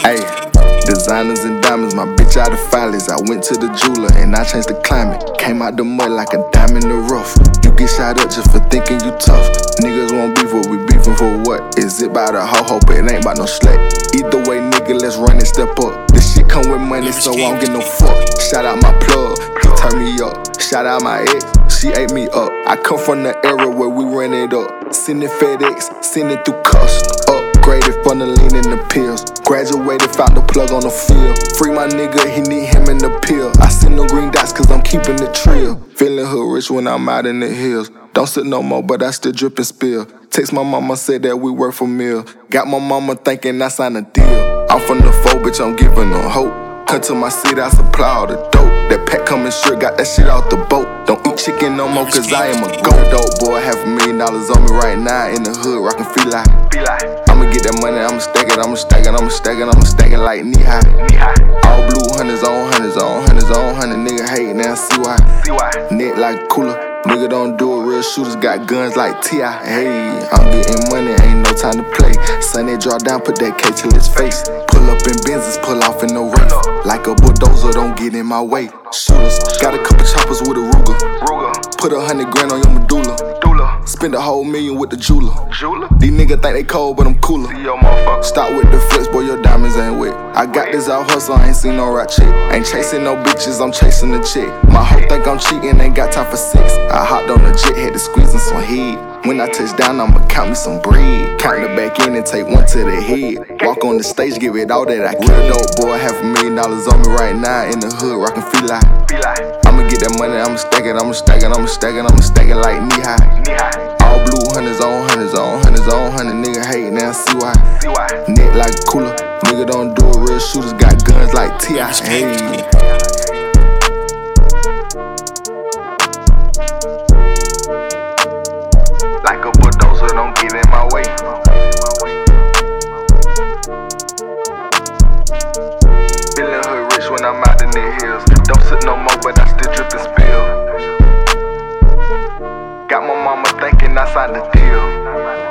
Ayy, designers and diamonds, my bitch out of filings. I went to the jeweler and I changed the climate. Came out the mud like a diamond in the rough. You get shot up just for thinking you tough. Niggas won't beef, what we beefing for what? Is it by the ho-ho, but it ain't by no slack. Either way, nigga, let's run and step up. This shit come with money, so I don't get no fuck. Shout out my plug, he turned me up. Shout out my ex, she ate me up. I come from the era where we ran it up. Sending FedEx, sending through customs. Upgraded from the lean in the pills. Graduated, found the plug on the field. Free my nigga, he need him in the pill. I send no green dots cause I'm keeping the trill. Feeling hood rich when I'm out in the hills. Don't sit no more, but I still drip and spill. Text my mama, said that we work for meal. Got my mama thinking I signed a deal. I'm from the foe, bitch, I'm giving them hope. Come to my city, I supply all the dope. That pack coming straight, got that shit off the boat. Don't eat chicken no more, cause I am a goat. Dope boy, $500,000 on me right now. In the hood, rockin' feel like. I'ma get that money, I'ma stack it, I'ma stack it, I'ma stack it, I'ma stack it like knee high. All blue hundreds on hundreds on hundreds on hundred. Nigga hate, now see why. Neck like a cooler. Nigga don't do it, real shooters got guns like T.I. Hey, I'm getting money, ain't no time to play. Sunday draw down, put that K to his face. Pull up in Benzes, pull off in the Wraith. Like a bulldozer, don't get in my way. Shooters, got a couple choppers with a Ruger. Put $100 grand on your medulla. Spend a whole million with the jeweler. These niggas think they cold, but I'm cooler. Start with the flex, boy, your diamonds ain't wet. I got this out hustle, I ain't seen no rap chick. Ain't chasing no bitches, I'm chasing the chick. My hoe think I'm cheating, ain't got time for sex. I hopped on the jet, had to squeezing some head. When I touch down, I'ma count me some bread. Count the back end and take one to the head. Walk on the stage, give it all that I can. Dope boy, $500,000 on me right now. In the hood, rockin' feel like. I'ma get that money, I'ma stack it, I'ma stack it, I'ma stack it, I'ma stack it like knee high. All blue hundreds on hundreds on hundreds on hundred. Nigga hate, now see why. Neck like a cooler. Nigga don't do it, real shooters got guns like T.I. Hey. Like a bulldozer, don't get in my way. Feeling hood rich when I'm out in the hills. Don't sit no more, but I still drip and spill. Got my mama thinking I signed the deal.